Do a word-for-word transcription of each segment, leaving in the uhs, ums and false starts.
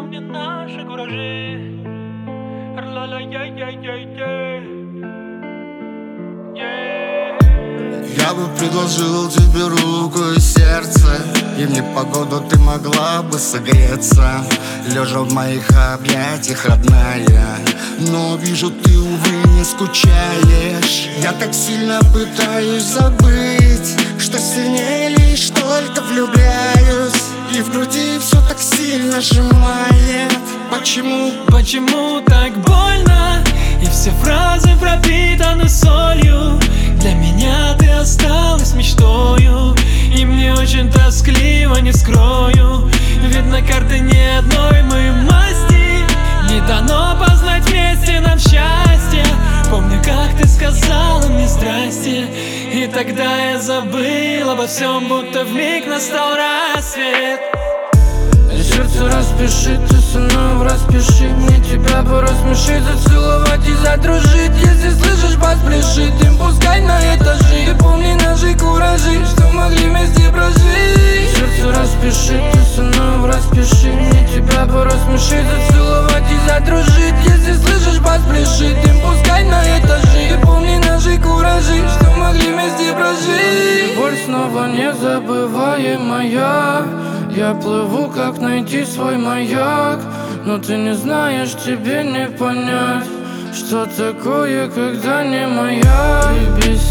Помни наши куражи. Я бы предложил тебе руку и сердце, и в непогоду ты могла бы согреться, лежа в моих объятиях, родная. Но вижу, ты, увы, не скучаешь. Я так сильно пытаюсь забыть, что сильнее лишь только влюбляюсь, и в груди все так сильно сжимает. Почему? Почему так больно? И все фразы пропитаны солью. Для меня ты осталась мечтою, и мне очень тоскливо, не скрою. Ведь на карте ни одной моей масти не дано познать вместе нам счастье. Помню, как ты сказала мне здрасте, и тогда я забыл обо всем, будто вмиг настал рассвет. Сердце распиши, ты со мной распиши. Мне тебя бы рассмешить, зацеловать и задружить. Если слышишь, поспляши, дым пускай на этажи. И помни наши куражи, что могли вместе прожить. Сердце распиши, ты со мной распиши. Мне тебя бы рассмешить, зацеловать и задружить. Если слышишь, поспляши, дым пускай на этажи. И помни наши куражи, что могли вместе прожить. Боль снова незабываемая. Я плыву, как найти свой маяк, но ты не знаешь, тебе не понять, что такое, когда не моя. И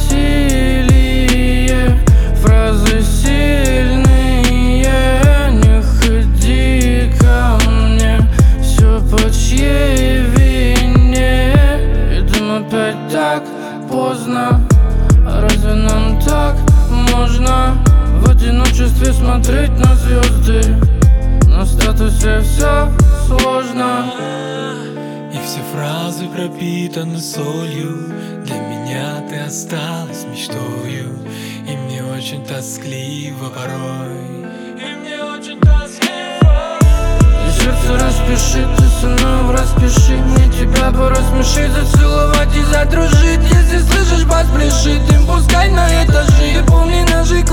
бессилие, фразы сильные. Не ходи ко мне, все по чьей вине. И дым опять так поздно, а разве нам так можно? В одиночестве смотреть на звезды, на статусе все сложно. И все фразы пропитаны солью. Для меня ты осталась мечтою, и мне очень тоскливо порой. И мне очень тоскливо. И сердце распиши, ты со мной распиши. Мне тебя бы рассмешить, зацеловать и задружить. Если слышишь, поспляши, дым пускай на этажи. И помни наши